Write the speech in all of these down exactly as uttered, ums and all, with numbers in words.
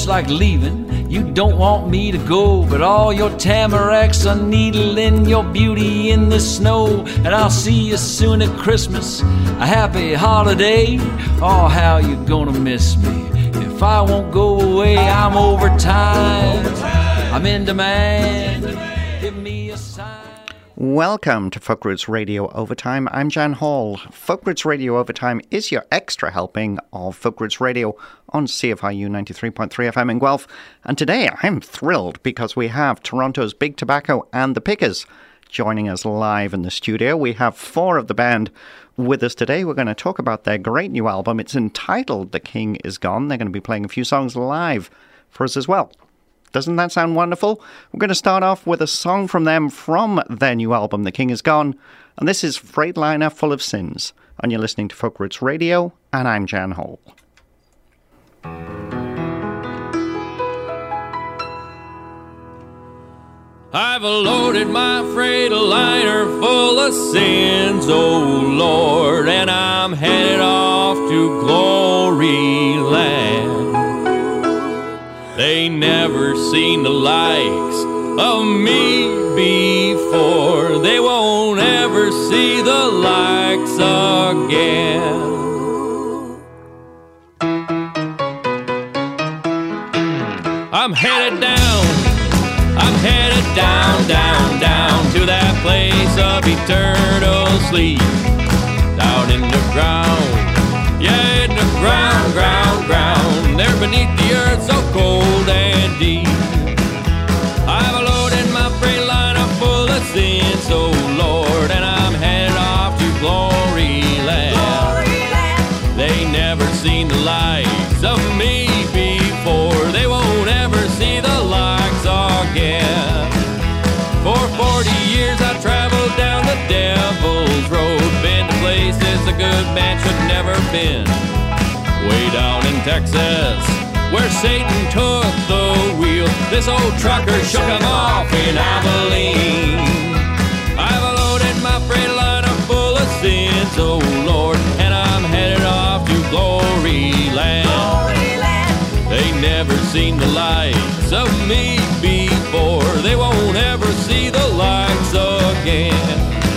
looks like leaving. You don't want me to go, but all your tamaracks are needling your beauty in the snow. And I'll see you soon at Christmas, a happy holiday. Oh, how you gonna miss me if I won't go away. I'm overtime, I'm in demand. Give me a sign. Welcome to Folk Roots Radio Overtime. I'm Jan Hall. Folk Roots Radio Overtime is your extra helping of Folk Roots Radio on C F I U ninety-three point three F M in Guelph. And today I'm thrilled because we have Toronto's Big Tobacco and the Pickers joining us live in the studio. We have four of the band with us today. We're going to talk about their great new album. It's entitled The King Is Gone. They're going to be playing a few songs live for us as well. Doesn't that sound wonderful? We're going to start off with a song from them from their new album, The King Is Gone. And this is Freightliner Full of Sins. And you're listening to Folk Roots Radio, and I'm Jan Hall. I've loaded my Freightliner full of sins, oh Lord, and I'm headed off to glory land. They never seen the likes of me before. They won't ever see the likes again. I'm headed down, I'm headed down, down, down to that place of eternal sleep. Down in the ground, yeah, in the ground, ground, ground, there beneath the earth so cold and deep. I've loaded my Freightliner full of sins, oh Lord, and I'm headed off to glory land. Glory land. They never seen the likes of me before. They won't ever see the likes again. For forty years I traveled down the devil's road, been to places a good man should never been. Way down in Texas, where Satan took the wheel, this old trucker shook him off in Abilene. I've loaded my Freightliner full of sins, oh Lord, and I'm headed off to glory land. Glory land. They never seen the likes of me before. They won't ever see the likes again.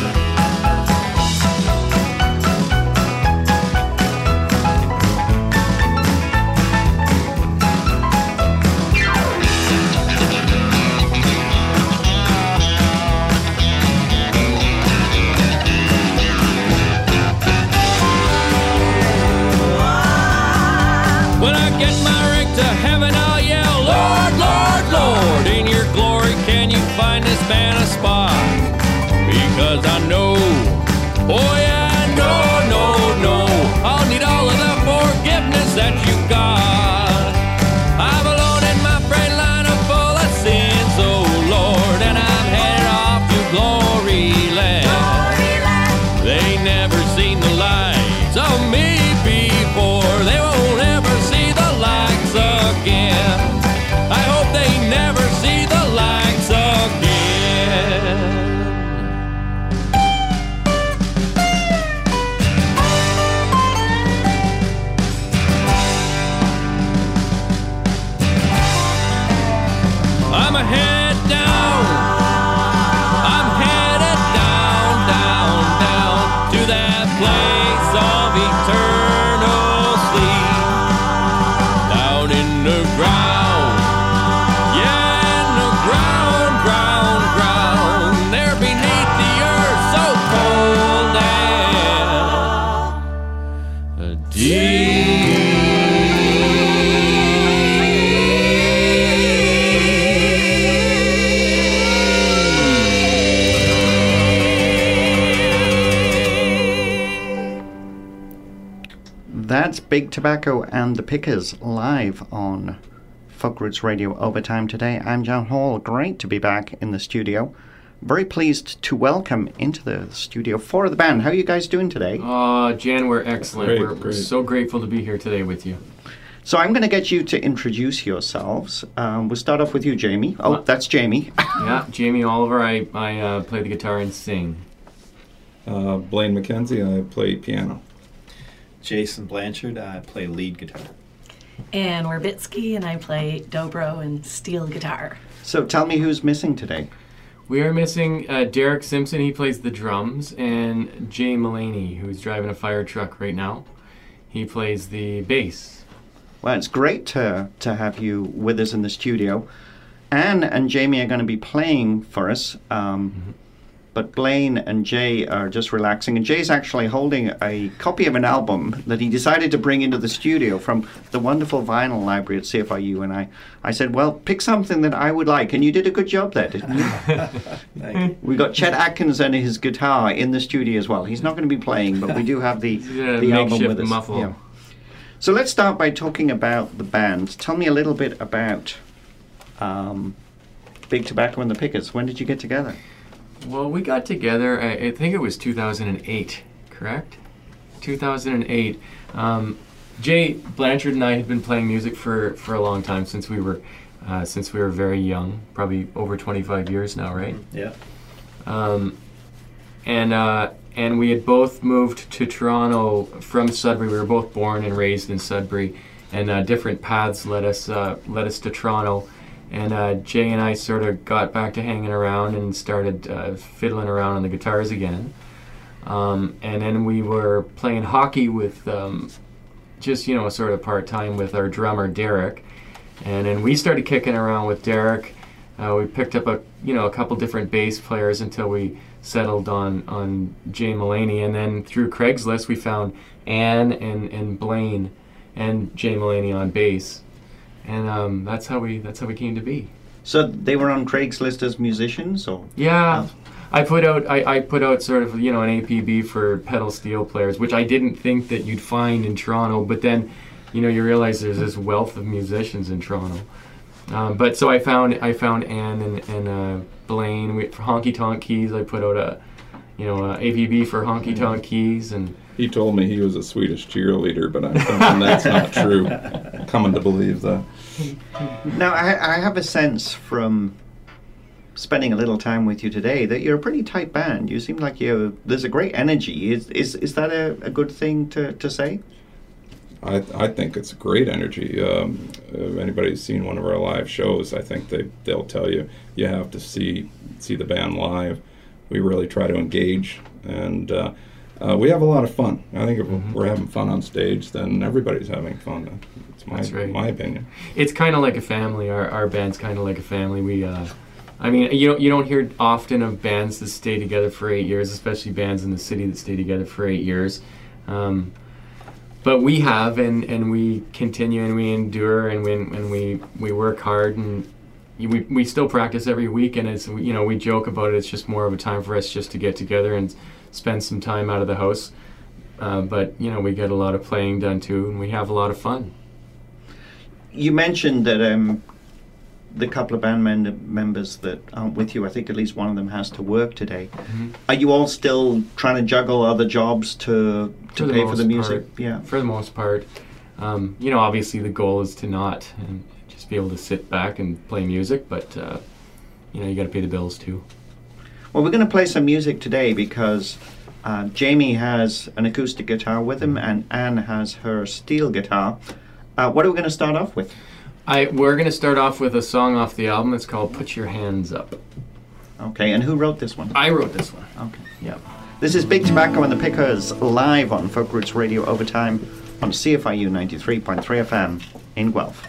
When I get my rig to heaven, I'll yell, Lord, Lord, Lord, in your glory can you find this man a spot? Because I know, oh yeah, I know, no, no, I'll need all of the forgiveness that you got. I've loaded my Freightliner full of sins, oh Lord, and I'm headed off to glory land. Glory land. They never seen the lights of me before. They won't ever see the likes again. I hope they never see the likes again. I'm headed down, I'm headed down, down, down to that place of eternal sleep. Down in the ground, yeah, in the ground, ground, ground, there beneath the earth so cold and deep. That's Big Tobacco and the Pickers live on Folk Roots Radio Overtime today. I'm Jan Hall. Great to be back in the studio. Very pleased to welcome into the studio four of the band. How are you guys doing today? Uh, Jan, we're excellent. Great, we're great. so grateful to be here today with you. So I'm going to get you to introduce yourselves. Um, we'll start off with you, Jamie. Oh, that's Jamie. Yeah, Jamie Oliver. I, I uh, play the guitar and sing. Uh, Blaine McKenzie, I play piano. Jason Blanchard, I play lead guitar. Ann Werbitsky, and I play dobro and steel guitar. So tell me who's missing today. We are missing uh, Derek Simpson, he plays the drums, and Jay Mullaney, who's driving a fire truck right now. He plays the bass. Well, it's great to, to have you with us in the studio. Anne and Jamie are going to be playing for us, um, mm-hmm. but Blaine and Jay are just relaxing. And Jay's actually holding a copy of an album that he decided to bring into the studio from the wonderful vinyl library at C F I U. And I, I said, well, pick something that I would like. And you did a good job there, didn't you? Thank you. We got Chet Atkins and his guitar in the studio as well. He's not going to be playing, but we do have the, yeah, the album with us. Muffle. Yeah. So let's start by talking about the band. Tell me a little bit about um, Big Tobacco and the Pickers. When did you get together? Well, we got together, I, I think it was two thousand eight, correct? two thousand eight. Um, Jay Blanchard and I had been playing music for, for a long time, since we were uh, since we were very young, probably over twenty-five years now, right? Yeah. Um, and uh, and we had both moved to Toronto from Sudbury. We were both born and raised in Sudbury, and uh, different paths led us uh, led us to Toronto. And uh, Jay and I sort of got back to hanging around and started uh, fiddling around on the guitars again. Um, and then we were playing hockey with um, just, you know, sort of part-time with our drummer, Derek. And then we started kicking around with Derek. Uh, we picked up a, you know, a couple different bass players until we settled on, on Jay Mullaney. And then through Craigslist, we found Ann and, and Blaine and Jay Mullaney on bass. And um, that's how we that's how we came to be. So they were on Craigslist as musicians, or yeah, I put out I, I put out sort of, you know, an A P B for pedal steel players, which I didn't think that you'd find in Toronto. But then, you know, you realize there's this wealth of musicians in Toronto. Um, but so I found I found Ann and, and uh, Blaine. We, for Honky Tonk Keys, I put out a you know a A P B for Honky Tonk Keys. And he told me he was a Swedish cheerleader, but I'm thinking that's not true. Coming to believe that. Now, I, I have a sense from spending a little time with you today that you're a pretty tight band. You seem like you there's a great energy. Is is is that a, a good thing to, to say? I I think it's great energy. Um, if anybody's seen one of our live shows, I think they they'll tell you you have to see see the band live. We really try to engage, and uh, uh, we have a lot of fun. I think if mm-hmm. we're having fun on stage, then everybody's having fun. It's my, That's right. my opinion. It's kind of like a family. Our our band's kind of like a family. We, uh, I mean, you don't you don't hear often of bands that stay together for eight years, especially bands in the city that stay together for eight years. Um, but we have, and, and we continue, and we endure, and we and we we work hard, and we we still practice every week. And it's, you know, we joke about it. It's just more of a time for us just to get together and spend some time out of the house. Uh, but you know, we get a lot of playing done too, and we have a lot of fun. You mentioned that um, the couple of band men- members that aren't with you, I think at least one of them has to work today. Mm-hmm. Are you all still trying to juggle other jobs to to for pay for the music? Part, yeah, for the most part. Um, you know, obviously the goal is to not and just be able to sit back and play music, but uh, you know, you got to pay the bills too. Well, we're going to play some music today because uh, Jamie has an acoustic guitar with him, and Anne has her steel guitar. Uh, what are we going to start off with? I we're going to start off with a song off the album. It's called "Put Your Hands Up." Okay, and who wrote this one? I wrote this one. Okay. Yeah. This is Big Tobacco and the Pickers live on Folk Roots Radio Overtime on C F I U ninety-three point three F M in Guelph.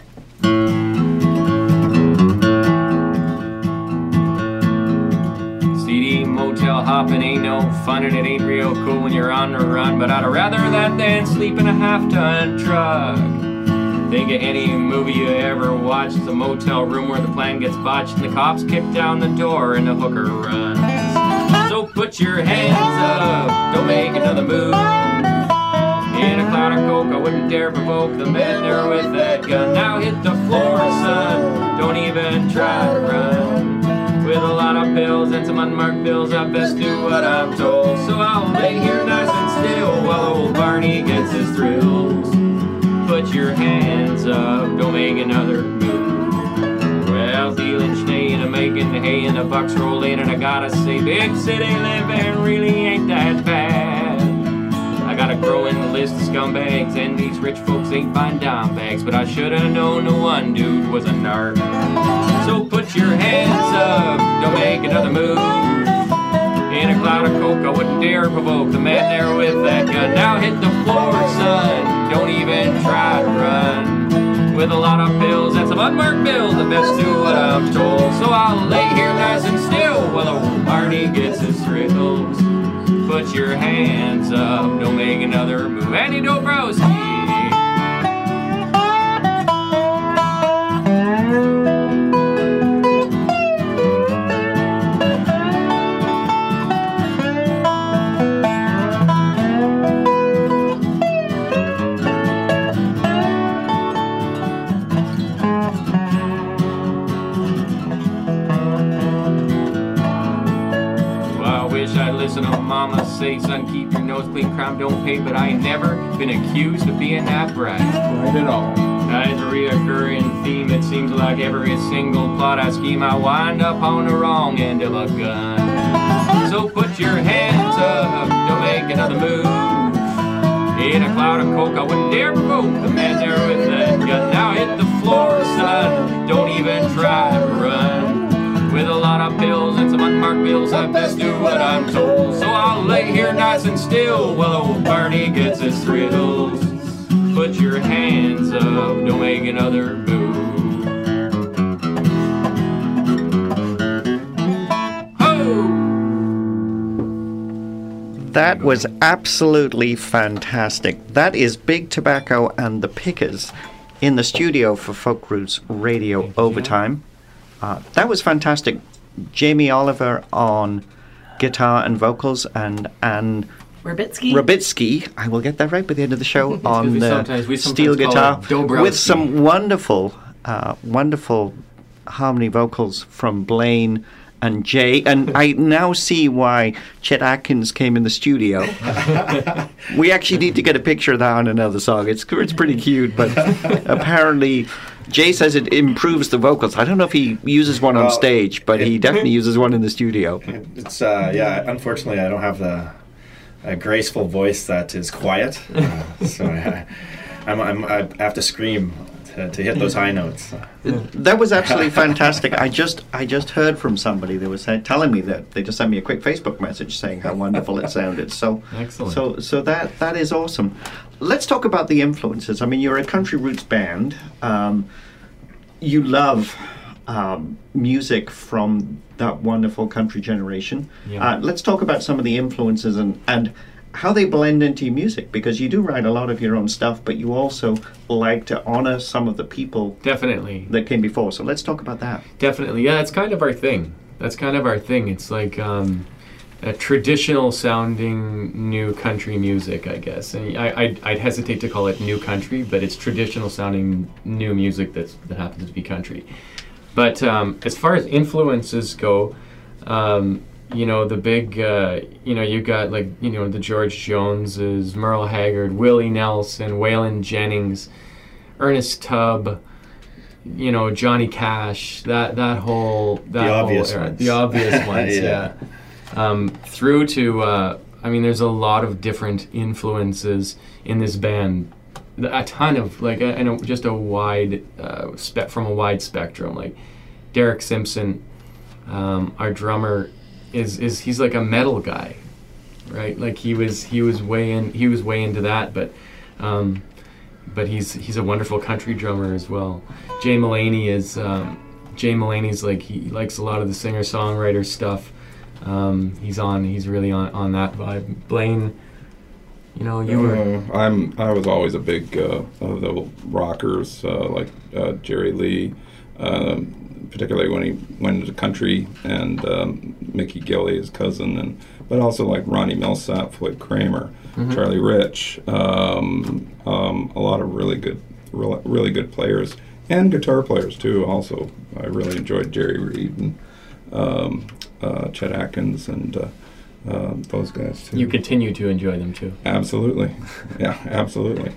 C D motel hopping ain't no fun, and it ain't real cool when you're on the run, but I'd rather that than sleep in a half-ton truck. Think of any movie you ever watched, the motel room where the plan gets botched and the cops kick down the door and the hooker runs. So put your hands up, don't make another move. In a cloud of coke, I wouldn't dare provoke the man there with that gun. Now hit the floor, son, don't even try to run. With a lot of pills and some unmarked bills, I best do what I'm told. So I'll lay here nice and still while old Barney gets his thrills. Put your hands up, don't make another move. Well, dealing schnee and I'm making the hay and the bucks roll in, and I gotta say, big city living really ain't that bad. I got Gotta grow in the list of scumbags, and these rich folks ain't buying dime bags. But I should've known the one dude was a narc. So put your hands up, don't make another move. In a cloud of coke, I wouldn't dare provoke the man there with that gun. Now hit the floor, son, don't even try to run. With a lot of pills and some unmarked bills, I best do what I'm told. So I'll lay here nice and still while old Marty gets his thrills. Put your hands up, don't make another move. Andy Dobrowski. Listen to mama say, son, keep your nose clean, crime don't pay. But I ain't never been accused of being that bright. Right at all. That is a reoccurring theme. It seems like every single plot I scheme, I wind up on the wrong end of a gun. So put your hands up, don't make another move. In a cloud of coke, I wouldn't dare provoke the man there with that gun. Now hit the floor, son, don't even try to run. With a lot of pills and some unmarked bills, I best do what I'm told. So I'll lay here nice and still while old Barney gets his thrills. Put your hands up, don't make another move. Ho! That was absolutely fantastic. That is Big Tobacco and the Pickers in the studio for Folk Roots Radio Overtime. Uh, that was fantastic. Jamie Oliver on guitar and vocals, and Anne Rabitsky. Rabitsky, I will get that right by the end of the show, on we the sometimes- we steel sometimes guitar call it Dobrowski. with some wonderful, uh, wonderful harmony vocals from Blaine and Jay. And I now see why Chet Atkins came in the studio. We actually need to get a picture of that on another song. It's it's pretty cute, but apparently Jay says it improves the vocals. I don't know if he uses one on Well, stage, but he it- definitely uses one in the studio. It's uh, yeah. Unfortunately, I don't have the a graceful voice that is quiet, uh, so I, I'm, I'm I have to scream to, to hit those high notes. That was absolutely fantastic. I just I just heard from somebody that was uh, telling me that they just sent me a quick Facebook message saying how wonderful it sounded. So Excellent. So so that that is awesome. Let's talk about the influences. I mean, you're a country roots band. Um, you love um, music from that wonderful country generation. Yeah. Uh, let's talk about some of the influences and and how they blend into your music, because you do write a lot of your own stuff, but you also like to honor some of the people Definitely. that came before. So let's talk about that. Definitely. Yeah, that's kind of our thing. That's kind of our thing. It's like um, a traditional sounding new country music, I guess. And I, I'd, I'd hesitate to call it new country, but it's traditional sounding new music that's, that happens to be country. But um, as far as influences go, um, you know, the big, uh, you know, you got like, you know, the George Joneses, Merle Haggard, Willie Nelson, Waylon Jennings, Ernest Tubb, you know, Johnny Cash, that that whole that The whole obvious era, ones. the obvious ones, Yeah. yeah. Um, through to, uh, I mean, there's a lot of different influences in this band, a ton of like, a, and a, just a wide uh, spe- from a wide spectrum. Like Derek Simpson, um, our drummer, is is he's like a metal guy, right? Like he was he was way in he was way into that, but. Um, But he's he's a wonderful country drummer as well. Jay Mulaney is um, Jay Mulaney's like he likes a lot of the singer songwriter stuff. Um, he's on he's really on, on that vibe. Blaine, you know you were Uh, I'm I was always a big uh, of the rockers uh, like uh, Jerry Lee, um, particularly when he went into country, and um, Mickey Gilley, his cousin, and but also like Ronnie Millsap, Floyd Kramer, Mhm. Charlie Rich, um, um, a lot of really good, really, really good players, and guitar players too. Also, I really enjoyed Jerry Reed and um, uh, Chet Atkins and uh, uh, those guys too. you continue to enjoy them too. Absolutely, yeah, absolutely.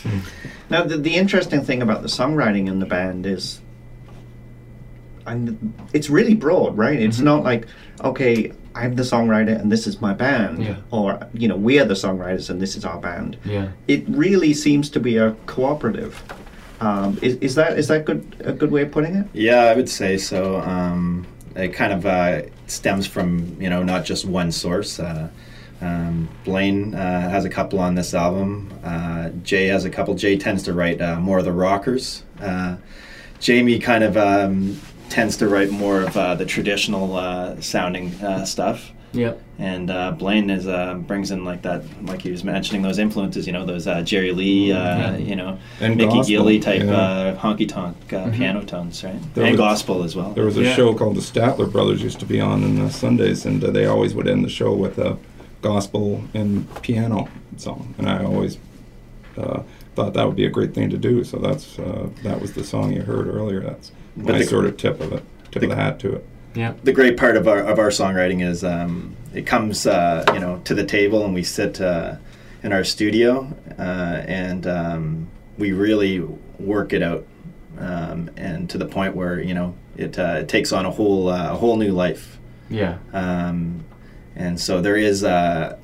Now, the, the interesting thing about the songwriting in the band is, and it's really broad, right? It's Mhm. not like, okay, I'm the songwriter and this is my band, Yeah. or you know, we are the songwriters and this is our band. Yeah. It really seems to be a cooperative. Um, is, is that is that good a good way of putting it? Yeah, I would say so. Um, it kind of uh, stems from, you know, not just one source. Uh, um, Blaine uh, has a couple on this album. Uh, Jay has a couple. Jay tends to write uh, more of the rockers. Uh, Jamie kind of um, tends to write more of uh, the traditional uh, sounding uh, stuff. Yep. And uh, Blaine is uh, brings in like that, like he was mentioning, those influences. You know, those uh, Jerry Lee, uh, Yeah. you know, And Mickey gospel, Gilly type yeah. uh, honky tonk uh, Mhm. piano tones, right? There and was- gospel as well. There was a Yeah. show called the Statler Brothers used to be on on uh, Sundays, and uh, they always would end the show with a gospel and piano song, and I always uh, thought that would be a great thing to do. So that's uh, that was the song you heard earlier. That's But my the- sort of tip of it, tip the- of the hat to it. Yeah. The great part of our of our songwriting is um, it comes uh, you know, to the table, and we sit uh, in our studio uh, and um, we really work it out, um, and to the point where, you know, it, uh, it takes on a whole uh, a whole new life. Yeah. Um, and so there is a,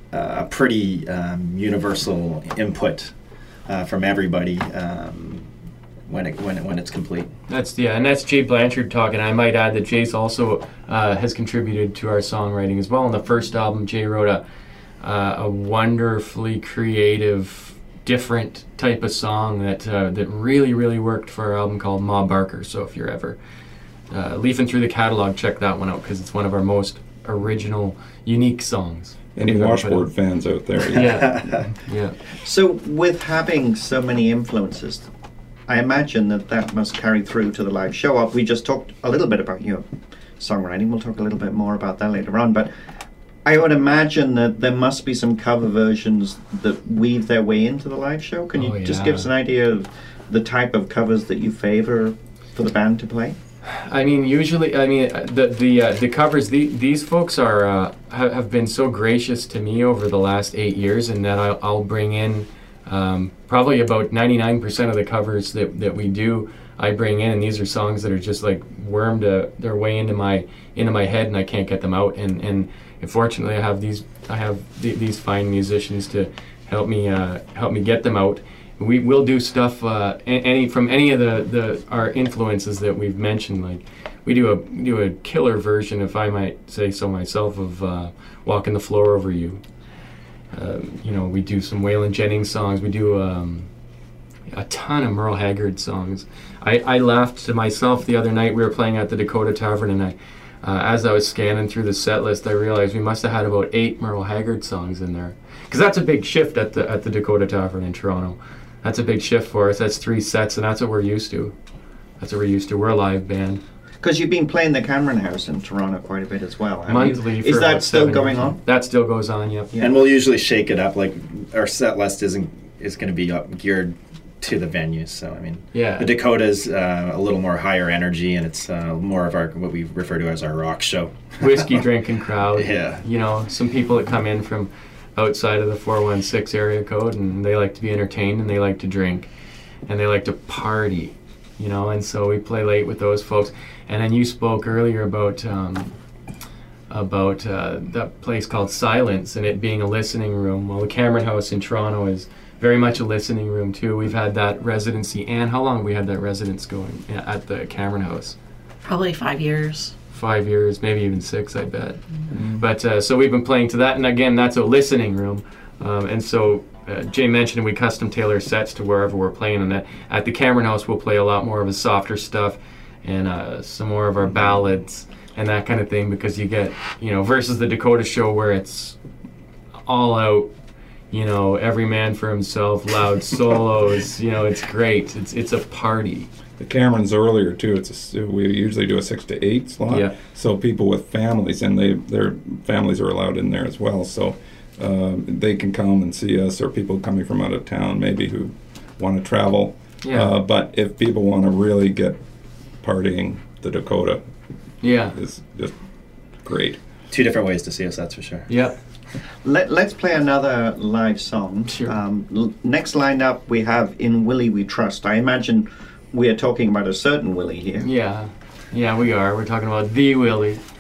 a pretty um, universal input uh, from everybody um, when it when it, when it's complete. That's yeah, and that's Jay Blanchard talking. I might add that Jay's also uh, has contributed to our songwriting as well. On the first album, Jay wrote a uh, a wonderfully creative, different type of song that uh, that really really worked for our album called Ma Barker. So if you're ever uh, leafing through the catalog, check that one out because it's one of our most original, unique songs. Any we've ever put washboard out. fans out there? Yeah, yeah. So with having so many influences, I imagine that that must carry through to the live show. Uh, We just talked a little bit about your songwriting. We'll talk a little bit more about that later on. But I would imagine that there must be some cover versions that weave their way into the live show. Can you Oh, just yeah. give us an idea of the type of covers that you favor for the band to play? I mean, usually, I mean, uh, the the uh, the covers. The, these folks are uh, ha- have been so gracious to me over the last eight years, and that I'll, I'll bring in um, probably about ninety-nine percent of the covers that, that we do. I bring in, and these are songs that are just like wormed uh, their way into my into my head, and I can't get them out. And and fortunately, I have these I have th- these fine musicians to help me uh, help me get them out. We will do stuff uh, a- any from any of the, the our influences that we've mentioned. Like we do a we do a killer version, if I might say so myself, of uh, "Walking the Floor Over You." Um, you know, we do some Waylon Jennings songs. We do um, a ton of Merle Haggard songs. I, I laughed to myself the other night. We were playing at the Dakota Tavern, and I, uh, as I was scanning through the set list, I realized we must have had about eight Merle Haggard songs in there. Because that's a big shift at the at the Dakota Tavern in Toronto. That's a big shift for us. That's three sets, and that's what we're used to. That's what we're used to. We're a live band. Because you've been playing the Cameron House in Toronto quite a bit as well. haven't you? Monthly. Is for that about still seven going years. on? That still goes on, yep. Yeah. And we'll usually shake it up. Like our set list isn't is going to be up, geared to the venues. So I mean, Yeah. the Dakota's uh, a little more higher energy, and it's uh, more of our what we refer to as our rock show. Whiskey drinking crowd. Yeah. You know, some people that come in from outside of the four one six area code, and they like to be entertained, and they like to drink, and they like to party, you know, and so we play late with those folks. And then you spoke earlier about um, about uh, that place called Silence and it being a listening room. Well, the Cameron House in Toronto is very much a listening room too. We've had that residency. And how long have we had that residence going at the Cameron House? Probably five years. Five years, maybe even six, I bet. But uh, so we've been playing to that, and again, that's a listening room. Um, and so uh, Jay mentioned we custom tailor sets to wherever we're playing, and that at the Cameron House we'll play a lot more of the softer stuff and uh, some more of our ballads and that kind of thing, because you get, you know, versus the Dakota show where it's all out, you know, every man for himself, loud solos, you know, it's great. It's it's a party. The Cameron's earlier too. It's a, we usually do a six to eight slot. Yeah. So people with families, and they their families are allowed in there as well. So um, they can come and see us, or people coming from out of town maybe who want to travel. Yeah. Uh, but if people want to really get partying, the Dakota Yeah. is just great. Two different ways to see us, that's for sure. Yep. Let, let's play another live song. Sure. Um, l- next lineup we have In Willie We Trust. I imagine we are talking about a certain Willie here. Yeah, yeah, we are. We're talking about the Willie.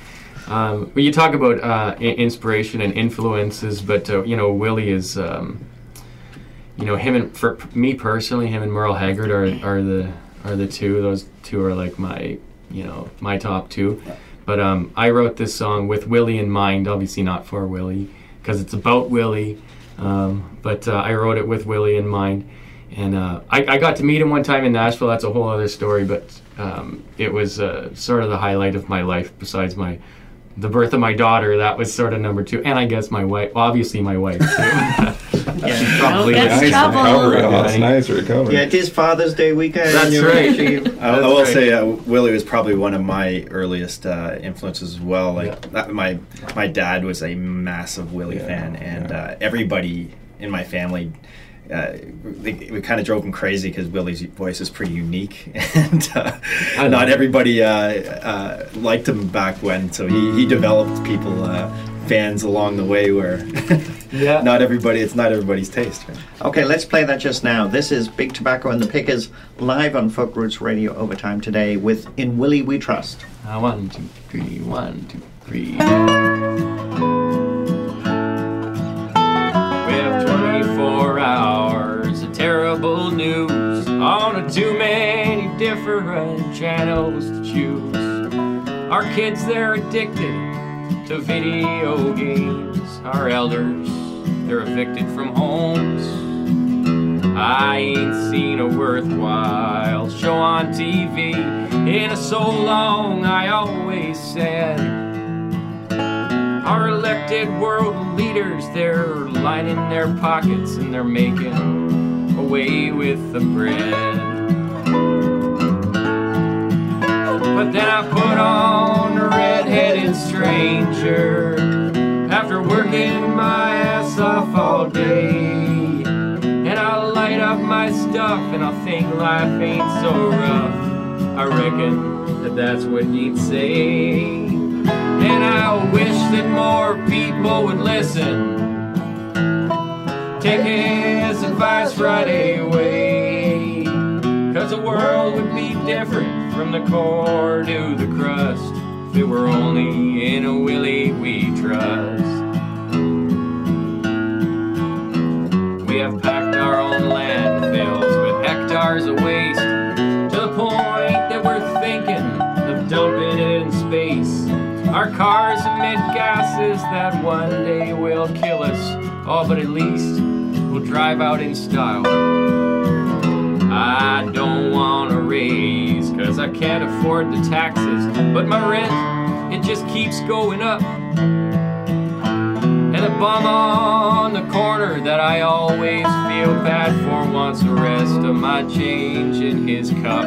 Um, when you talk about uh, I- inspiration and influences, but uh, you know, Willie is, um, you know, him and for me personally, him and Merle Haggard are, are the are the two. Those two are like my, you know, my top two. But um, I wrote this song with Willie in mind, obviously not for Willie, because it's about Willie. Um, but uh, I wrote it with Willie in mind. And uh, I, I got to meet him one time in Nashville. That's a whole other story. But um, it was uh, sort of the highlight of my life besides my the birth of my daughter. That was sort of number two. And I guess my wife, well, obviously my wife, too. Yeah. Probably Don't get Nice trouble. recovery. Oh, that's Right. nice recovery. Yeah, it is Father's Day weekend. That's You're right. actually- I, I That's will right. say uh, Willie was probably one of my earliest uh, influences as well. Like Yeah. that, my my dad was a massive Willie Yeah, fan, and yeah. uh, everybody in my family. Uh, we, we kind of drove him crazy because Willie's voice is pretty unique, and uh, I know. not everybody uh, uh, liked him back when. So he, he developed people uh, fans along the way where Yeah. not everybody it's not everybody's taste. Right? Okay, let's play that just now. This is Big Tobacco and the Pickers live on Folk Roots Radio Overtime today with In Willie We Trust. Uh, one, two, three, one, two, three. We have twenty-four hours of terrible news on too many different channels to choose. Our kids, they're addicted to video games. Our elders, they're evicted from homes. I ain't seen a worthwhile show on T V in so long, I always said. Our elected world leaders, they're lining their pockets and they're making away with the bread. But then I put on a red-headed stranger after working my ass off all day. And I light up my stuff and I think life ain't so rough. I reckon that that's what he'd say. And I wish that more people would listen, take his advice right away. Cause the world would be different from the core to the crust if it were only in a Willie we trust. We have packed our own landfills with hectares of waste to the point that we're thinking of dumping it in space. Our cars emit gases that one day will kill us. Oh, but at least we'll drive out in style. I don't want to raise, cause I can't afford the taxes. But my rent, it just keeps going up. And the bum on the corner that I always feel bad for wants the rest of my change in his cup.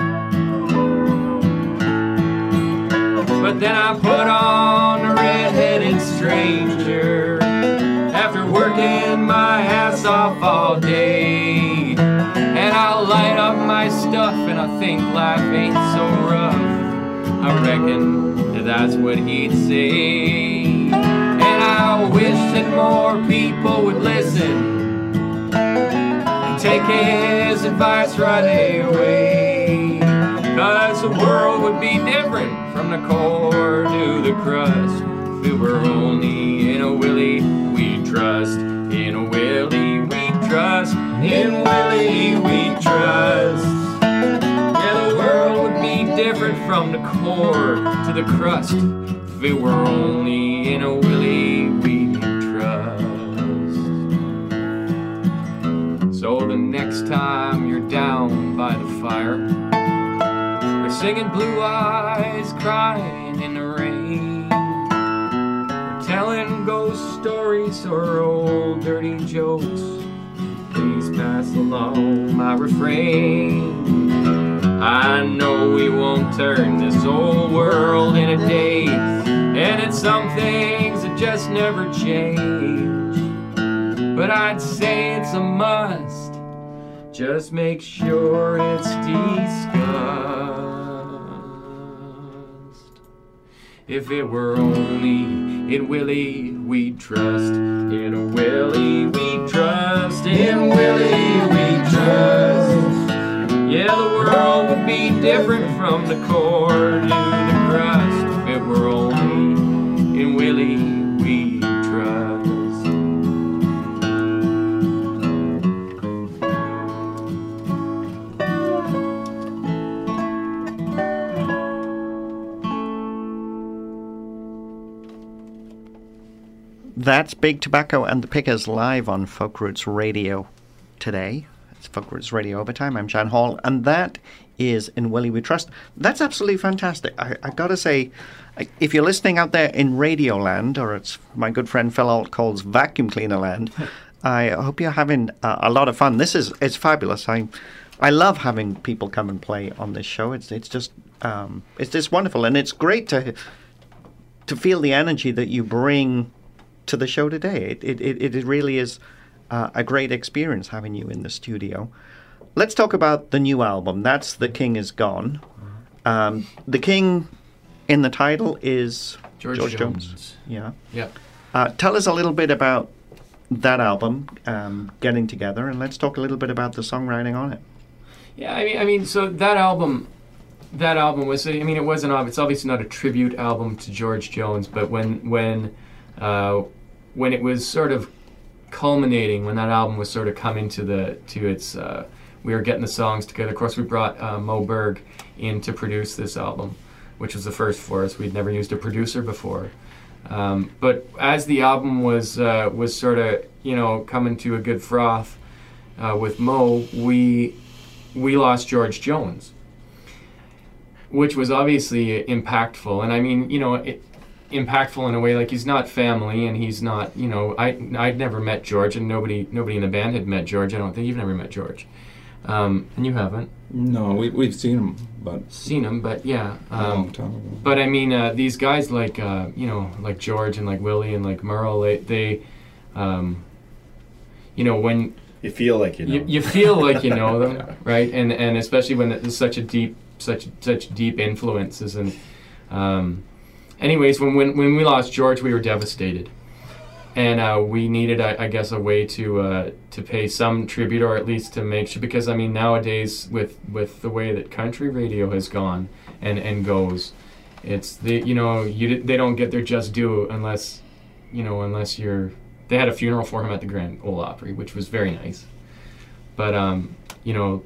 But then I put on a red-headed stranger after working my ass off all day. And I light up my stuff and I think life ain't so rough. I reckon that that's what he'd say. And I wish that more people would listen and take his advice right away. Cause the world would be different from the core to the crust if it were only in a Willie we trust. In a Willie we trust. In Willie we trust. Yeah, the world would be different from the core to the crust if it were only in a Willie we trust. So the next time you're down by the fire, we're singing Blue Eyes, crying in the rain. We're telling ghost stories or old dirty jokes. Please pass along my refrain. I know we won't turn this old world in a day, and it's some things that just never change. But I'd say it's a must. Just make sure it's discussed. If it were only in Willie we'd trust. In a Willie we trust. In Willie we trust. Yeah, the world would be different from the core to the crust if it were only That's Big Tobacco and the Pickers live on Folk Roots Radio today. It's Folk Roots Radio Overtime. I'm Jan Hall, and that is In Willie We Trust. That's absolutely fantastic. I, I got to say, if you're listening out there in Radio Land, or it's my good friend Phil Alt calls Vacuum Cleaner Land, I hope you're having uh, a lot of fun. This is it's fabulous. I I love having people come and play on this show. It's it's just um, it's just wonderful, and it's great to to feel the energy that you bring to the show today. It it it, it really is uh, a great experience having you in the studio. Let's talk about the new album. That's The King Is Gone. Um, the King in the title is George, George Jones. Jones. Yeah. Yeah. Uh, tell us a little bit about that album, um, getting together, and let's talk a little bit about the songwriting on it. Yeah, I mean, I mean, so that album, that album was, I mean, it wasn't, it's obviously not a tribute album to George Jones, but when, when, uh, when it was sort of culminating, when that album was sort of coming to the, to its, uh, we were getting the songs together. Of course, we brought uh, Mo Berg in to produce this album, which was the first for us. We'd never used a producer before. Um, but as the album was uh, was sort of, you know, coming to a good froth uh, with Mo, we we lost George Jones, which was obviously impactful. And I mean, you know, it, impactful in a way like he's not family, and he's not, you know, I I'd never met George, and nobody nobody in the band had met George. I don't think you've never met George. Um, and you haven't? No, we, we've seen him, but... Seen him, but yeah. Um, a long time ago. But I mean, uh, these guys like, uh, you know, like George and like Willie and like Merle, they, they um, you know, when... You feel like you know. You, you feel like you know them, yeah. Right? And and especially when there's such a deep, such such deep influences. And um, anyways, when, when, when we lost George, we were devastated. And uh, we needed, I, I guess, a way to uh, to pay some tribute, or at least to make sure, because I mean, nowadays with, with the way that country radio has gone and, and goes, it's the you know you they don't get their just due unless you know unless you're. They had a funeral for him at the Grand Ole Opry, which was very nice. But um, you know,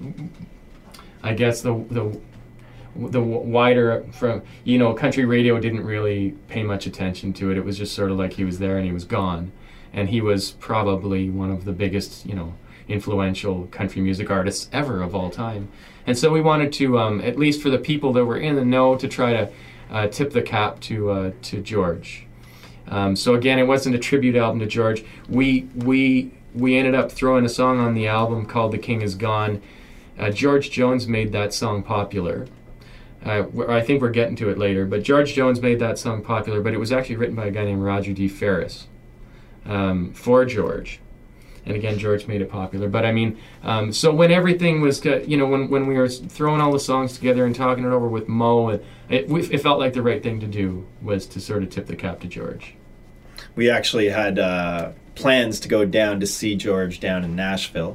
I guess the the. the wider from you know country radio didn't really pay much attention to it. It was just sort of like he was there and he was gone, and he was probably one of the biggest you know influential country music artists ever of all time. And so we wanted to um, at least for the people that were in the know to try to uh, tip the cap to uh, to George. Um, so again, it wasn't a tribute album to George. We we we ended up throwing a song on the album called "The King Is Gone." Uh, George Jones made that song popular. Uh, I think we're getting to it later, but George Jones made that song popular, but it was actually written by a guy named Roger D. Ferris um, for George. And again, George made it popular. But I mean, um, so when everything was, you know, when, when we were throwing all the songs together and talking it over with Mo, it, it, it felt like the right thing to do was to sort of tip the cap to George. We actually had uh, plans to go down to see George down in Nashville.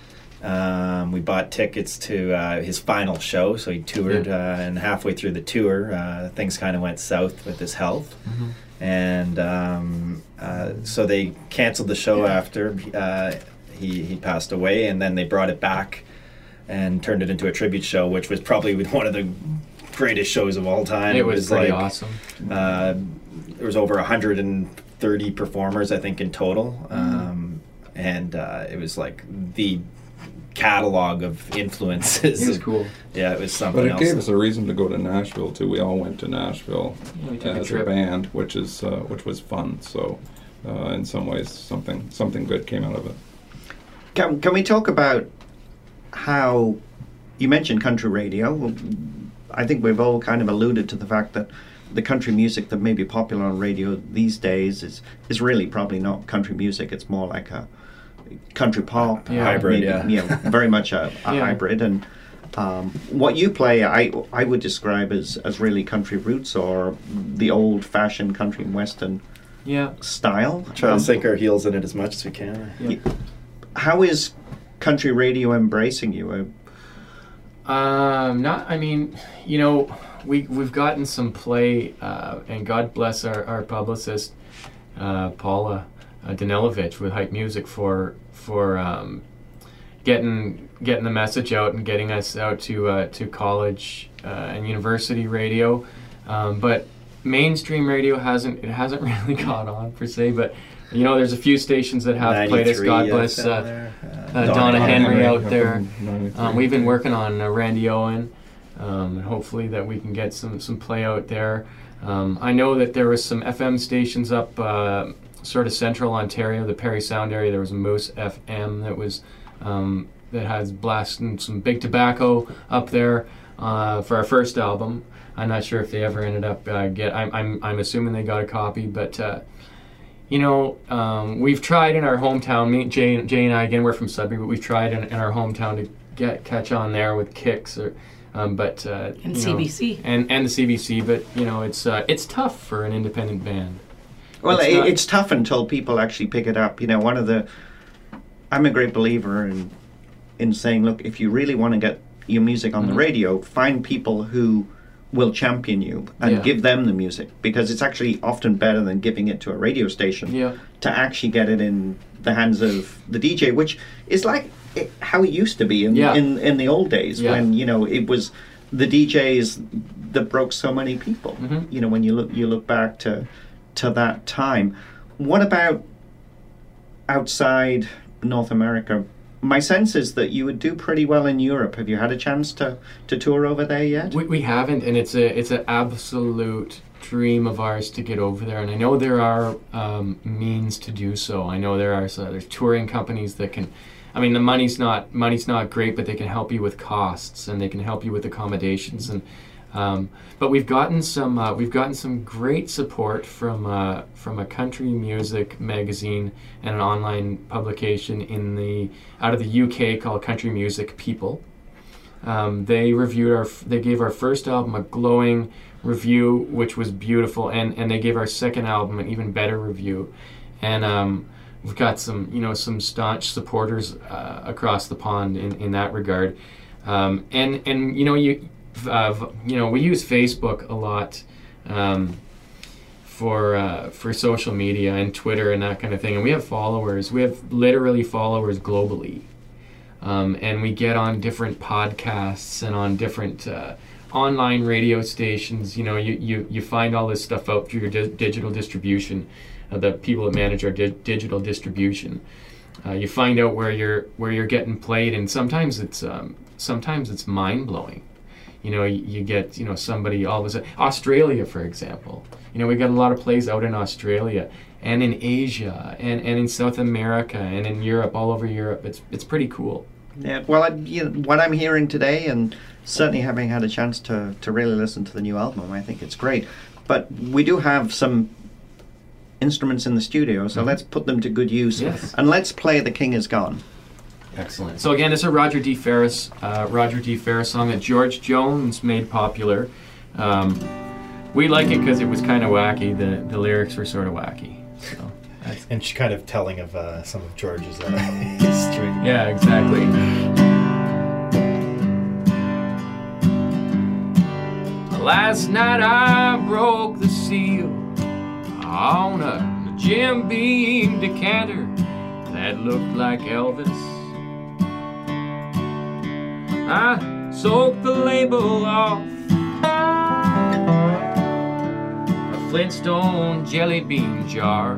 Um, we bought tickets to uh, his final show, so he toured, yeah. uh, and halfway through the tour, uh, things kind of went south with his health, mm-hmm. and um, uh, so they canceled the show yeah. after uh, he he passed away, and then they brought it back and turned it into a tribute show, which was probably one of the greatest shows of all time. It, it was, was pretty like, awesome. Uh, there was over one hundred thirty performers, I think, in total, mm-hmm. um, and uh, it was like the catalog of influences. It was cool. Yeah, it was something But it else. gave us a reason to go to Nashville too. We all went to Nashville yeah, we took as a, a band, which is uh, which was fun. So, uh, in some ways, something something good came out of it. Can can we talk about how you mentioned country radio? I think we've all kind of alluded to the fact that the country music that may be popular on radio these days is is really probably not country music. It's more like a country pop, yeah. hybrid, maybe, yeah, yeah, very much a, a yeah. hybrid. And um, what you play, I I would describe as, as really country roots or the old-fashioned country and western yeah. style. Try um, to sink our heels in it as much as we can. Yeah. How is country radio embracing you? Um, not. I mean, you know, we we've gotten some play, uh, and God bless our our publicist, uh, Paula uh, Danelovich with Hype Music for for um, getting getting the message out and getting us out to uh, to college uh, and university radio, um, but mainstream radio hasn't it hasn't really caught on per se. But You know, there's a few stations that have played us. God bless uh, uh, Donna, Donna Henry, Henry out there. Um, we've been working on uh, Randy Owen, um, and hopefully that we can get some, some play out there. Um, I know that there was some F M stations up uh, sort of central Ontario, the Parry Sound area. There was Moose F M that was um, that has blasting some Big Tobacco up there uh, for our first album. I'm not sure if they ever ended up uh, get. I'm I'm I'm assuming they got a copy, but. Uh, You know, um, we've tried in our hometown, me, Jay, Jay and I, again, we're from Sudbury, but we've tried in, in our hometown to get catch on there with Kicks, or, um, but uh, and you C B C know, and and the C B C, but you know, it's uh, it's tough for an independent band. Well, it's, it, not, it's tough until people actually pick it up. You know, one of the, I'm a great believer in in saying, look, if you really want to get your music on mm-hmm. the radio, find people who will champion you and yeah. give them the music, because it's actually often better than giving it to a radio station yeah. to actually get it in the hands of the D J, which is like it, how it used to be in, yeah. in in the old days yeah. when, you know, it was the D Js that broke so many people. Mm-hmm. You know, when you look you look back to to that time. What about outside North America? My sense is that you would do pretty well in Europe. Have you had a chance to, to tour over there yet? We, we haven't, and it's a it's an absolute dream of ours to get over there. And I know there are um, means to do so. I know there are so there's touring companies that can. I mean, the money's not money's not great, but they can help you with costs and they can help you with accommodations. And um, but we've gotten some uh, we've gotten some great support from uh, from a country music magazine and an online publication in the out of the U K called Country Music People. Um, they reviewed our they gave our first album a glowing review, which was beautiful, and, and they gave our second album an even better review. And um, we've got some you know some staunch supporters uh, across the pond in, in that regard. Um, and and you know you. Uh, you know, we use Facebook a lot um, for uh, for social media and Twitter and that kind of thing, and we have followers. We have literally followers globally, um, and we get on different podcasts and on different uh, online radio stations. You know, you, you, you find all this stuff out through your di- digital distribution, uh, the people that manage our di- digital distribution. Uh, you find out where you're where you're getting played, and sometimes it's um, sometimes it's mind blowing. You know, you, you get, you know, somebody all of a sudden, Australia, for example. You know, we got a lot of plays out in Australia and in Asia and, and in South America and in Europe, all over Europe. It's it's pretty cool. Yeah, well, I, you know, what I'm hearing today, and certainly having had a chance to, to really listen to the new album, I think it's great. But we do have some instruments in the studio, so mm-hmm. let's put them to good use. Yes. And let's play The King Is Gone. Excellent. So again, it's a Roger D. Ferris, uh, Roger D. Ferris song that George Jones made popular. Um, we like it because it was kind of wacky. The the lyrics were sort of wacky. So that's and she's kind of telling of uh, some of George's uh, history. Yeah, exactly. Last night I broke the seal on a Jim Beam decanter that looked like Elvis. I soaked the label off a Flintstone jelly bean jar.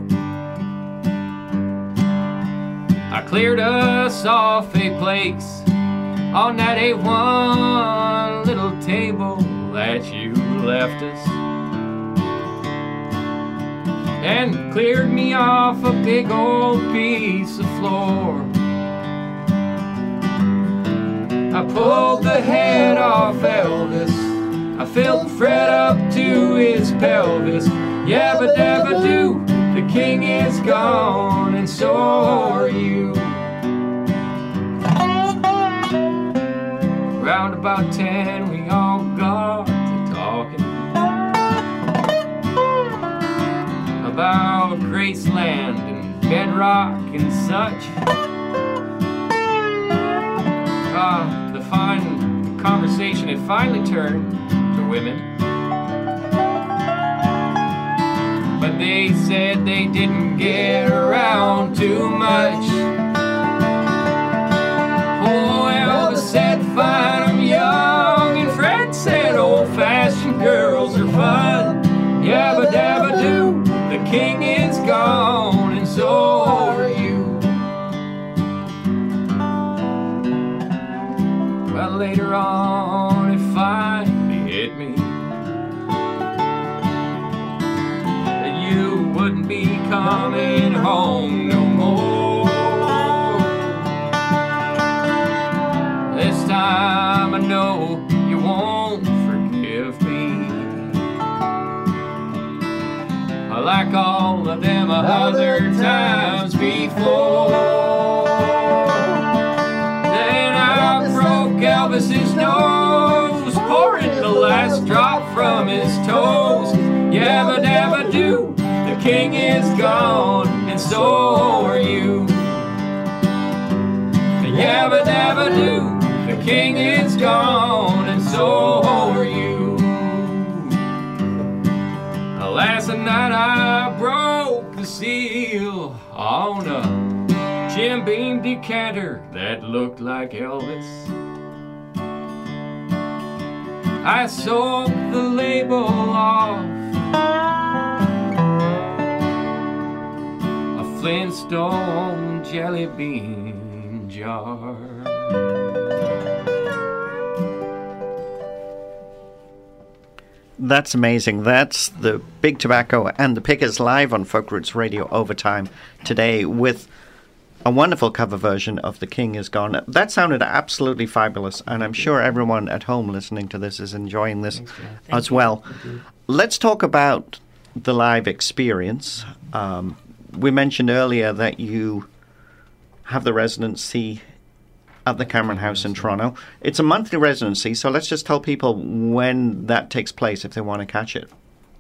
I cleared us off a place on that A one little table that you left us, and cleared me off a big old piece of floor. I pulled the head off Elvis, I filled Fred up to his pelvis. Yabba dabba doo, the king is gone and so are you. Round about ten we all got to talking about Graceland and Bedrock and such. Ah, the fine conversation had finally turned to women, but they said they didn't get around too much. Oh, Elvis said, fine, I'm young, and Fred said, old-fashioned girls are fun. Yabba dabba doo, the king is gone, and so later on it finally hit me that you wouldn't be coming home no more. This time I know you won't forgive me, like all of them other times before. Then I broke Elvis's nose, pouring the last drop from his toes. Yabba dabba do, the king is gone, and so are you. Yabba dabba do, the king is gone, and so are you. Last night I broke the seal on a Jim Beam decanter that looked like Elvis. I soaked the label off a Flintstone jelly bean jar. That's amazing. That's the Big Tobacco and the Pickers live on Folk Roots Radio Overtime today with a wonderful cover version of The King Is Gone. That sounded absolutely fabulous, and I'm sure everyone at home listening to this is enjoying this Thanks, as well. Let's talk about the live experience. Um, we mentioned earlier that you have the residency at the Cameron House in Toronto. It's a monthly residency, so let's just tell people when that takes place if they want to catch it.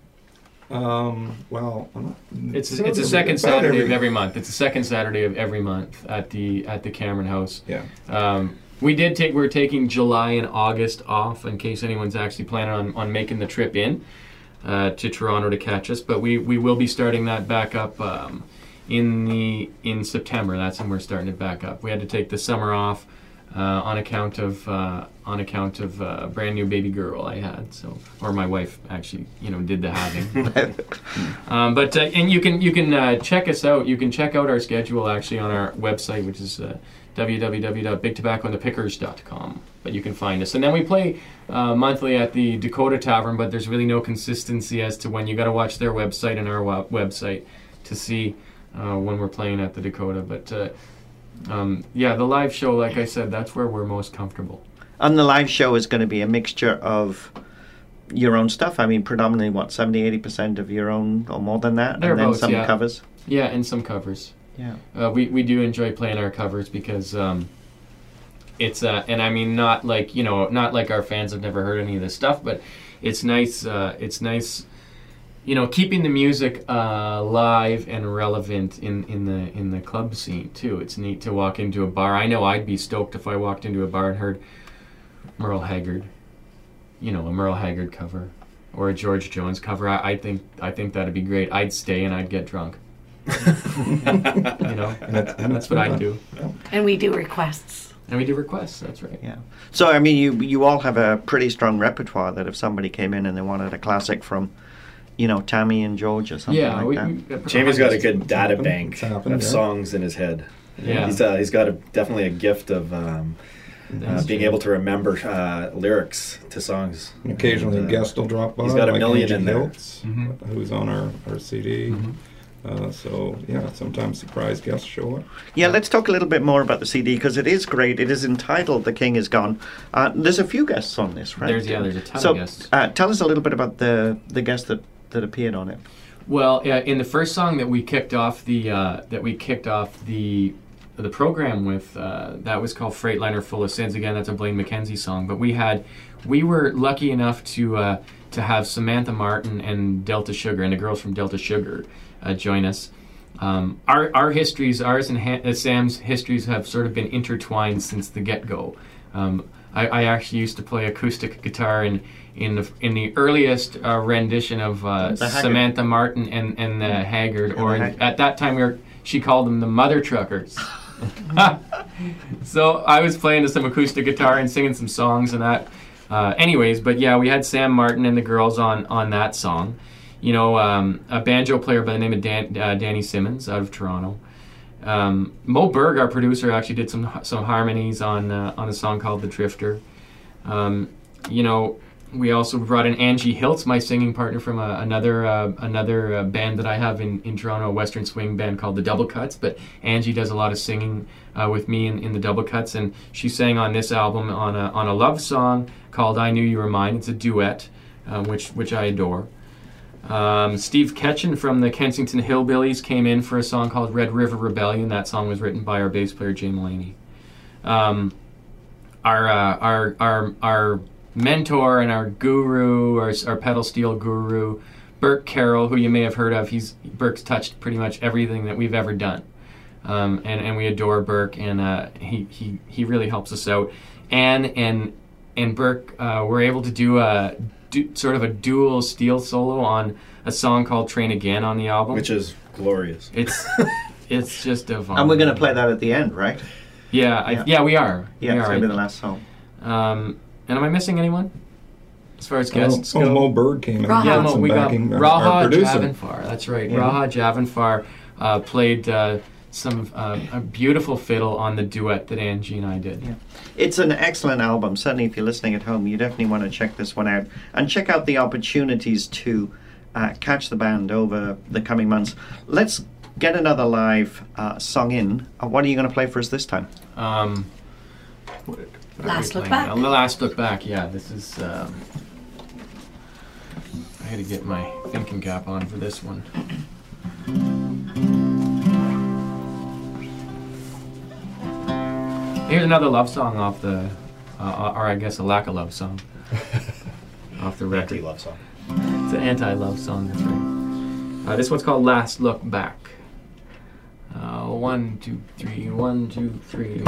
Um, well, I'm not, It's it's a second Saturday of every month. It's the second Saturday of every month at the at the Cameron House. Yeah. Um, we did take we're taking July and August off in case anyone's actually planning on, on making the trip in uh, to Toronto to catch us. But we, we will be starting that back up um, in the in September. That's when we're starting it back up. We had to take the summer off uh, on account of uh, on account of uh, a brand new baby girl I had. So or my wife actually you know did the having. um, but uh, and you can you can uh, check us out. You can check out our schedule actually on our website, which is uh, w w w dot big tobacco and the pickers dot com. But you can find us. And then we play uh, monthly at the Dakota Tavern, but there's really no consistency as to when. You got to watch their website and our wa- website to see uh, when we're playing at the Dakota. But uh, um, yeah, the live show, like I said, that's where we're most comfortable. And the live show is going to be a mixture of your own stuff. I mean, predominantly, what, seventy, eighty percent of your own, or more than that? And then Thereabouts, some yeah. covers? Yeah, and some covers. Yeah. Uh, we, we do enjoy playing our covers because um, it's, uh, and I mean, not like, you know, not like our fans have never heard any of this stuff, but it's nice, uh, it's nice, you know, keeping the music uh, live and relevant in, in the in the club scene, too. It's neat to walk into a bar. I know I'd be stoked if I walked into a bar and heard Merle Haggard, you know, a Merle Haggard cover or a George Jones cover. I, I think I think that'd be great. I'd stay and I'd get drunk. you know, and it's, and that's what I do. Yeah. And we do requests. And we do requests, that's right. Yeah. So, I mean, you you all have a pretty strong repertoire that if somebody came in and they wanted a classic from, you know, Tammy and George or something Yeah, like we, that. we, Jamie's got a good data happened. bank It's happened, of yeah. songs in his head. Yeah. He's, uh, he's got a, definitely a gift of um, uh, That's being true. able to remember uh, lyrics to songs. And occasionally And, a uh, guest will drop by. he's got a like million Angie in there. Hiltz, Mhm. who's on our, our C D. Mhm. Uh, so, yeah, sometimes surprise guests show up. Yeah, let's talk a little bit more about the C D because it is great. It is entitled "The King Is Gone." Uh, there's a few guests on this, right? There's yeah, there's a ton so, of guests. uh, tell us a little bit about the the guests that, that appeared on it. Well, yeah, in the first song that we kicked off the uh, that we kicked off the the program with, uh, that was called "Freightliner Full of Sins." Again, that's a Blaine McKenzie song. But we had we were lucky enough to uh, to have Samantha Martin and Delta Sugar and the girls from Delta Sugar uh, join us. Um, our our histories, ours and ha- uh, Sam's histories, have sort of been intertwined since the get-go. Um, I, I actually used to play acoustic guitar in in the in the earliest uh, rendition of uh, The Haggard. Samantha Martin and and the Haggard, And or the in- Haggard. at that time we were, she called them the Mother Truckers. So I was playing some acoustic guitar and singing some songs and that. Uh, anyways, but yeah, we had Sam Martin and the girls on on that song. You know, um, a banjo player by the name of Dan, uh, Danny Simmons out of Toronto. Um, Mo Berg, our producer, actually did some some harmonies on uh, on a song called "The Drifter." Um, you know, we also brought in Angie Hiltz, my singing partner from a, another uh, another uh, band that I have in, in Toronto, a Western swing band called the Double Cuts. But Angie does a lot of singing uh, with me in, in the Double Cuts, and she sang on this album on a on a love song called "I Knew You Were Mine." It's a duet, um, which which I adore. Um, Steve Ketchen from the Kensington Hillbillies came in for a song called "Red River Rebellion." That song was written by our bass player Jay Mulaney. Um, our uh, our our our mentor and our guru, our, our pedal steel guru, Burke Carroll, who you may have heard of. He's Burke's touched pretty much everything that we've ever done, um, and and we adore Burke, and uh, he he he really helps us out. And and and Burke uh, were able to do a do, sort of a dual steel solo on a song called "Train Again" on the album, which is glorious. It's it's just divine. And we're going to play that at the end, right? Yeah, I, Yeah. yeah, we are. Yeah, we it's are. going to be the last song. Um, and am I missing anyone as far as guests Oh, go? oh, Mo Bird came in. Raha. Yeah, with Mo, some we got backing, our- Raha our producer. Javanfar. That's right. Yeah. Raha Javanfar uh, played uh, some uh, a beautiful fiddle on the duet that Angie and I did. Yeah. It's an excellent album. Certainly, if you're listening at home, you definitely want to check this one out. And check out the opportunities to uh, catch the band over the coming months. Let's get another live uh, song in. Uh, what are you going to play for us this time? Um, what- what are we Last Look playing Back. now? The Last Look Back. Yeah, this is. Um, I had to get my thinking cap on for this one. Here's another love song off the, uh, or I guess a lack of love song off the record. Anti-love song. It's an anti-love song, that's right. Uh, this one's called Last Look Back. Uh, one, two, three, one, two, three.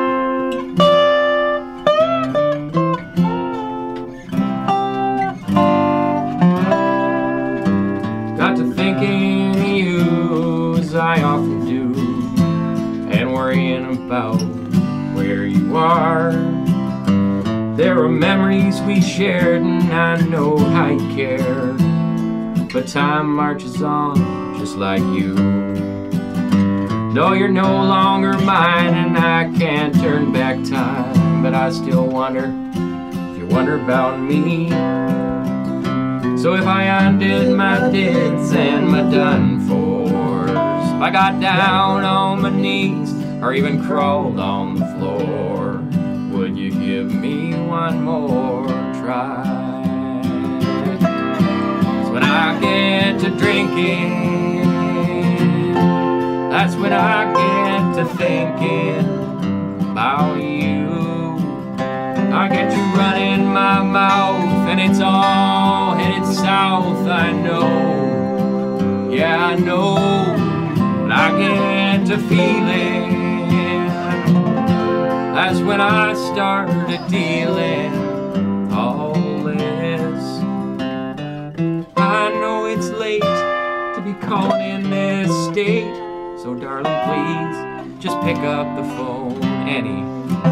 Got to thinking of you as I often do, and worrying about where you are. There were memories we shared, and I know how you care. But time marches on just like you. No, you're no longer mine, and I can't turn back time. But I still wonder if you wonder about me. So if I undid my dids and my done-fors, if I got down on my knees or even crawled on the floor, would you give me one more try? So when I get to drinking, that's when I get to thinking about you. I get you running my mouth, and it's all headed south, I know. Yeah, I know. But I get to feeling, that's when I started dealing all this. I know it's late to be calling in this state, so darling, please just pick up the phone, Annie.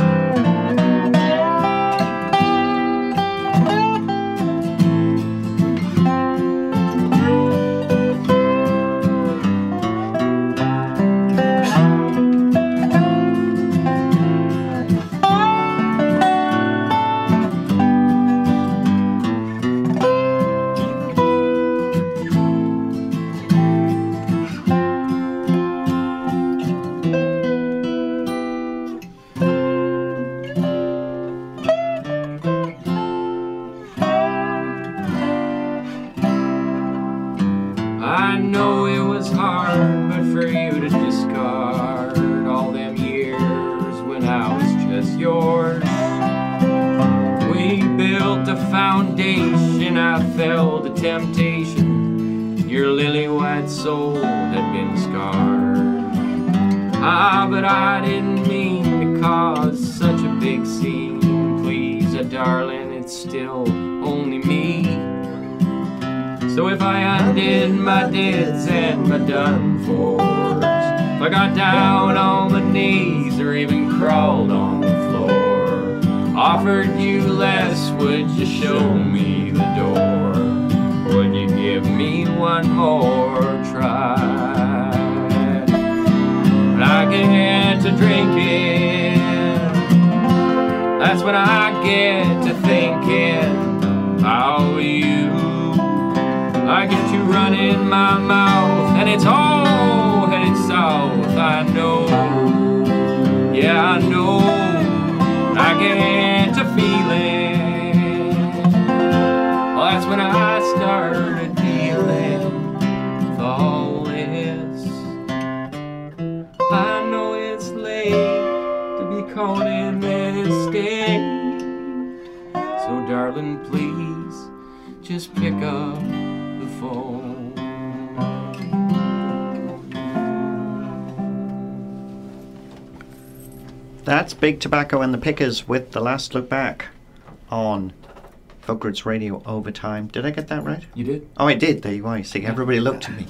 I know it was hard, but for you to discard all them years when I was just yours. We built a foundation, I fell to temptation. Your lily white soul had been scarred. Ah, but I didn't mean to cause such a big scene. Please, uh, darling, it's still only me. So if I undid my dids and my done-fors, if I got down on my knees or even crawled on the floor, offered you less, would you show me the door? Would you give me one more try? But I get to drinking, that's that's when I get to thinking how you. I get you running my mouth, and it's all headed south. I know, yeah, I know. I get to feeling. Well, that's when I started dealing with all this. I know it's late to be calling this day. So, darling, please just pick up the phone. That's Big Tobacco and the Pickers with The Last Look Back on Folk Roots Radio Overtime. Did I get that right? You did? Oh, I did. There you are. You see, everybody looked at me.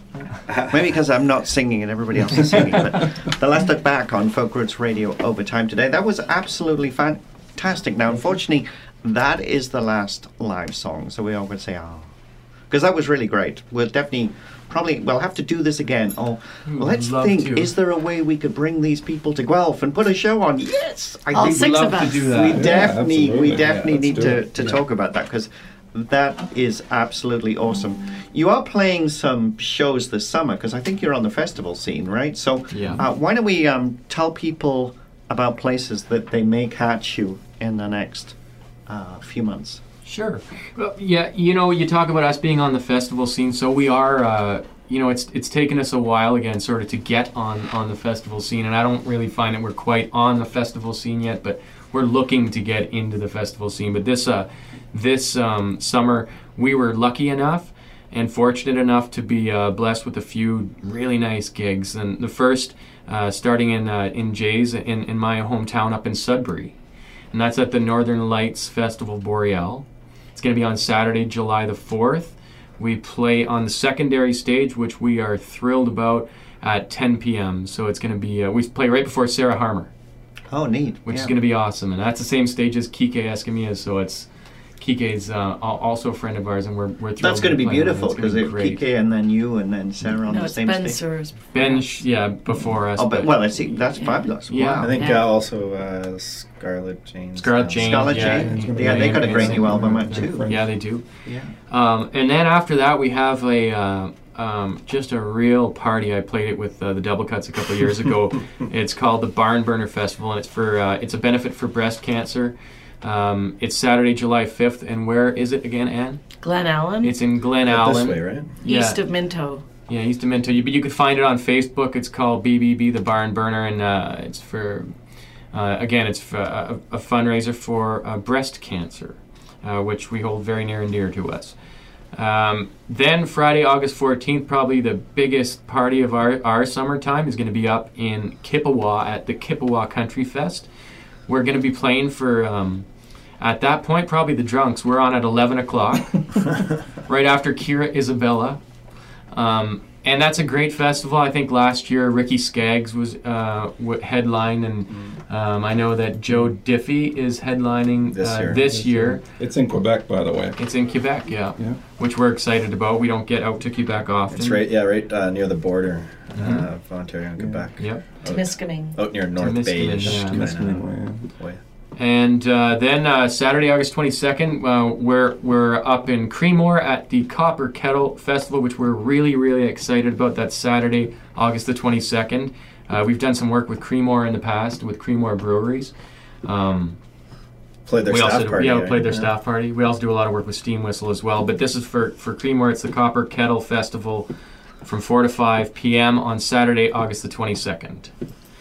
Maybe because I'm not singing and everybody else is singing. But The Last Look Back on Folk Roots Radio Overtime today. That was absolutely fantastic. Now, unfortunately, that is the last live song. So we all would say, oh. Because that was really great. We'll definitely, probably, we'll have to do this again. Oh, well, let's Love think, to. is there a way we could bring these people to Guelph and put a show on? Yes! I All think six love of to us. do we that. Yeah, definitely, we absolutely. definitely Yeah, let's need do to, it. to Yeah. talk about that, because that is absolutely awesome. You are playing some shows this summer, because I think you're on the festival scene, right? So Yeah. uh, why don't we um, tell people about places that they may catch you in the next uh, few months? Sure. Well, yeah, you know, you talk about us being on the festival scene, so we are, uh, you know, it's it's taken us a while, again, sort of to get on, on the festival scene, and I don't really find that we're quite on the festival scene yet, but we're looking to get into the festival scene. But this uh, this um, summer, we were lucky enough and fortunate enough to be uh, blessed with a few really nice gigs. And the first, uh, starting in uh, in Jay's, in, in my hometown up in Sudbury, and that's at the Northern Lights Festival Boreal. It's going to be on Saturday, July the fourth. We play on the secondary stage, which we are thrilled about, at ten p.m. So it's going to be, uh, we play right before Sarah Harmer, Oh, neat. which Yeah. is going to be awesome. And that's the same stage as Kike Escamilla, so it's, Kike's uh, al- also a friend of ours, and we're, we're thrilled. That's going to be play with him. beautiful, It's gonna because be it great. Kike and then you and then Sarah on No, the it's same Ben stage. Sears. Ben, sh- yeah, before us. Oh, but, but well, I see. That's Yeah. fabulous. Yeah. Wow. I think Yeah. uh, also uh, Scarlett Jane. Scarlett Jane. Scarlett yeah, Jane. Yeah, they got a great new album out too. Yeah, they do. Yeah. Um, and then after that, we have a uh, um, just a real party. I played it with uh, the Double Cuts a couple of years ago. It's called the Barn Burner Festival, and it's for uh, it's a benefit for breast cancer. Um, it's Saturday, July fifth, and where is it again, Anne? Glen Allen, It's in Glen This Allen. way, right? Yeah. east of Minto. Yeah, East of Minto. You, but you can find it on Facebook. It's called B B B, the Barn Burner, and uh, it's for, uh, again, it's for a, a fundraiser for uh, breast cancer, uh, which we hold very near and dear to us. Um, then Friday, August fourteenth, probably the biggest party of our, our summertime is going to be up in Kippawa at the Kippawa Country Fest. We're going to be playing for, um, at that point, probably the drunks. We're on at eleven o'clock, right after Kira Isabella. Um, and that's a great festival. I think last year Ricky Skaggs was uh, w- headline, and um, I know that Joe Diffie is headlining This uh, year. this year. It's in Quebec, by the way. It's in Quebec, yeah, Yeah. which we're excited about. We don't get out to Quebec often. It's right, yeah, right uh, near the border Mhm. uh, of Ontario and Quebec. Yep. Temiskaming. Out near North Temiskaming, Bay-ish yeah. kind Temiskaming, of way. And uh, then uh, Saturday, August twenty-second, uh, we're we're up in Creemore at the Copper Kettle Festival, which we're really really excited about. That's Saturday, August the twenty-second. Uh, we've done some work with Creemore in the past with Creemore Breweries. Um, Played their we staff also party. yeah, we right? played their Yeah. staff party. We also do a lot of work with Steam Whistle as well. But this is for for Creemore. It's the Copper Kettle Festival from four to five p.m. on Saturday, August the twenty-second.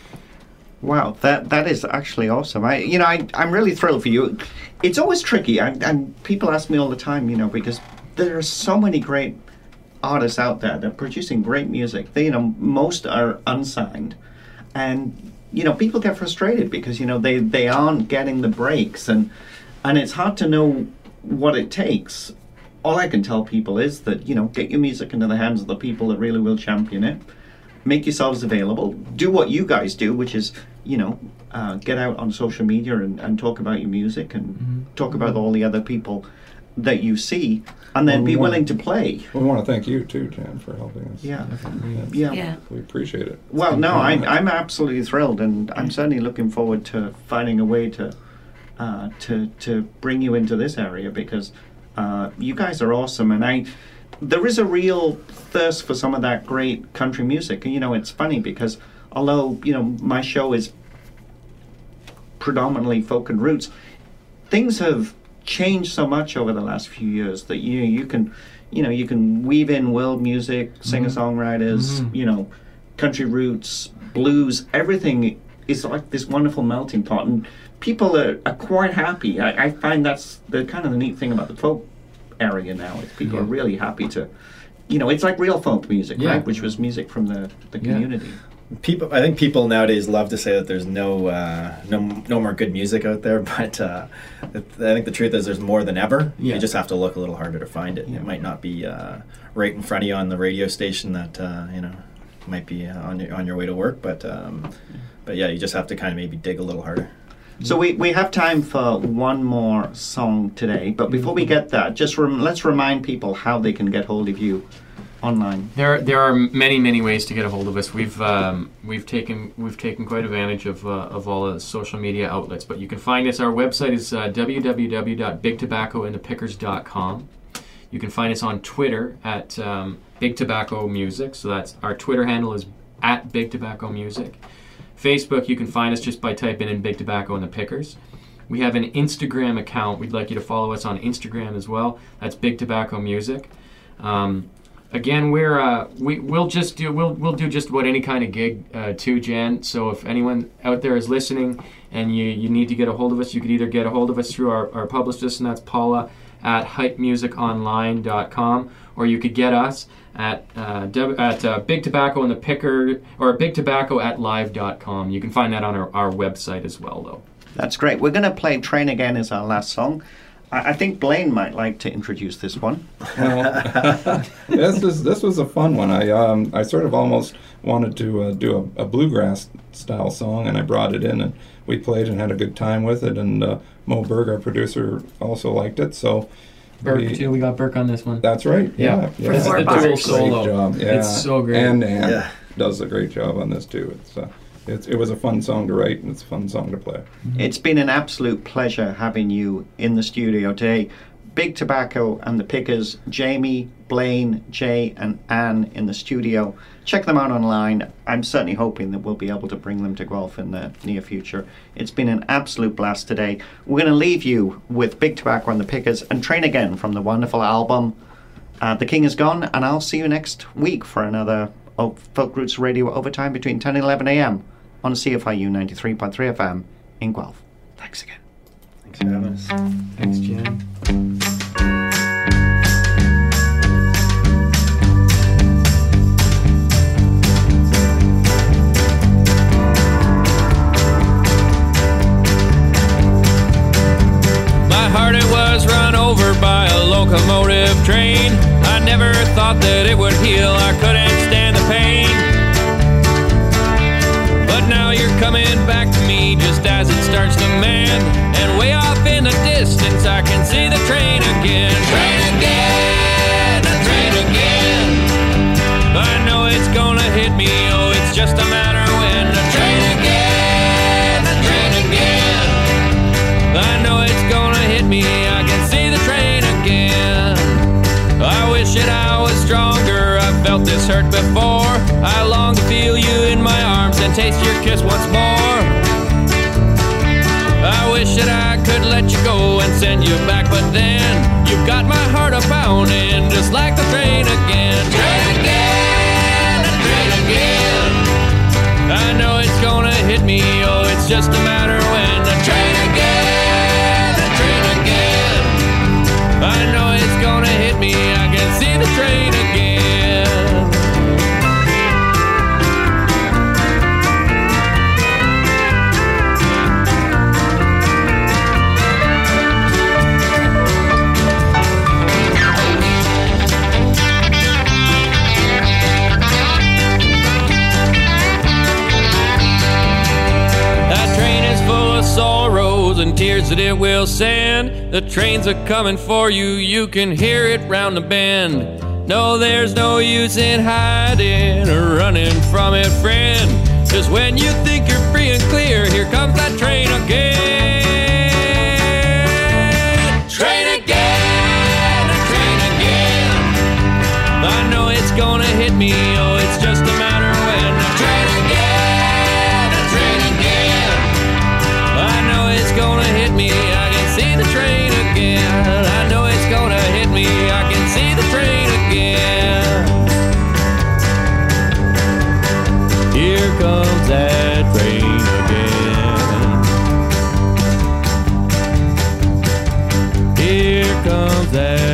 Wow, that that is actually awesome. I, you know, I I'm really thrilled for you. It's always tricky, I, and people ask me all the time, you know, because there are so many great artists out there that are producing great music. They, you know, most are unsigned, and you know, people get frustrated because you know they they aren't getting the breaks, and and it's hard to know what it takes. All I can tell people is that you know, get your music into the hands of the people that really will champion it. Make yourselves available. Do what you guys do, which is, you know, uh, get out on social media and, and talk about your music and Mm-hmm. talk about all the other people that you see, and then Well, be we want- willing to play. We want to thank you too, Jan, for helping us. Yeah. Yeah. Yeah. Yeah. We appreciate it. Well, Thank no, you very I'm much. I'm absolutely thrilled, and I'm certainly looking forward to finding a way to uh, to to bring you into this area because uh, you guys are awesome, and I. There is a real thirst for some of that great country music. And, you know, it's funny because although, you know, my show is predominantly folk and roots, things have changed so much over the last few years that you you can, you know, you can weave in world music, singer-songwriters, mm-hmm. you know, country roots, blues, everything is like this wonderful melting pot. And people are, are quite happy. I, I find that's the kind of the neat thing about the folk area now is people yeah. are really happy to, you know, it's like real folk music, yeah. right? Which was music from the, the community. Yeah. People, I think people nowadays love to say that there's no uh, no no more good music out there, but uh, I think the truth is there's more than ever. Yeah. You just have to look a little harder to find it. Yeah. It might not be uh, right in front of you on the radio station that uh, you know might be uh, on your on your way to work, but um, yeah. but yeah, you just have to kind of maybe dig a little harder. So we, we have time for one more song today, but before we get that, just rem- let's remind people how they can get hold of you online. There there are many many ways to get a hold of us. We've um, we've taken we've taken quite advantage of uh, of all the social media outlets, but you can find us. Our website is uh, w w w dot big tobacco and the pickers dot com. You can find us on Twitter at um, Big Tobacco Music. So that's our Twitter handle is at Big Tobacco Music. Facebook, you can find us just by typing in Big Tobacco and the Pickers. We have an Instagram account. We'd like you to follow us on Instagram as well. That's Big Tobacco Music. Um, again, we're uh, we we'll just do we'll we'll do just about any kind of gig uh, too, Jan. So if anyone out there is listening and you, you need to get a hold of us, you could either get a hold of us through our, our publicist, and that's Paula at hype music online dot com, or you could get us at uh, w- at uh, Big Tobacco and the Picker, or Big Tobacco at live dot com. You can find that on our, our website as well, though. That's great. We're going to play Train Again as our last song. I, I think Blaine might like to introduce this one. Well, this is this was a fun one. I um I sort of almost wanted to uh, do a, a bluegrass style song, and I brought it in, and we played and had a good time with it. And uh, Mo Berg, our producer, also liked it. So. Burke, we, too. We got Burke on this one. That's right. Yeah. yeah. This is the dual solo. Job. Yeah. It's so great. And Ann yeah. does a great job on this, too. It's, uh, it's It was a fun song to write, and it's a fun song to play. It's been an absolute pleasure having you in the studio today. Big Tobacco and the Pickers, Jamie, Blaine, Jay, and Anne in the studio. Check them out online. I'm certainly hoping that we'll be able to bring them to Guelph in the near future. It's been an absolute blast today. We're going to leave you with Big Tobacco and the Pickers and Train Again from the wonderful album uh, The King Is Gone, and I'll see you next week for another oh, Folk Roots Radio Overtime between ten and eleven a.m. on C F I U ninety-three point three F M in Guelph. Thanks again. Thanks for having us. Thanks, Jen. By a locomotive train, I never thought that it would heal. I couldn't stand the pain, but now you're coming back to me just as it starts to mend. And way off in the distance, I can see the train again. Train again, a train again. I know it's gonna hit me. Oh, it's just a matter when. A train again, a train again. I know it's gonna hit me. I can see the train again. I wish that I was stronger. I've felt this hurt before. I long to feel you in my arms and taste your kiss once more. I wish that I could let you go and send you back, but then you've got my heart a pounding just like the train again. Train again, a train again. I know it's gonna hit me. Oh, it's just a matter when. A train again, a train again. I know it's gonna hit me. I can see the train again. That train is full of sorrows and tears that it will send. The trains are coming for you, you can hear it round the bend. No, there's no use in hiding or running from it, friend. Just when you think you're free and clear, here comes that train again. sounds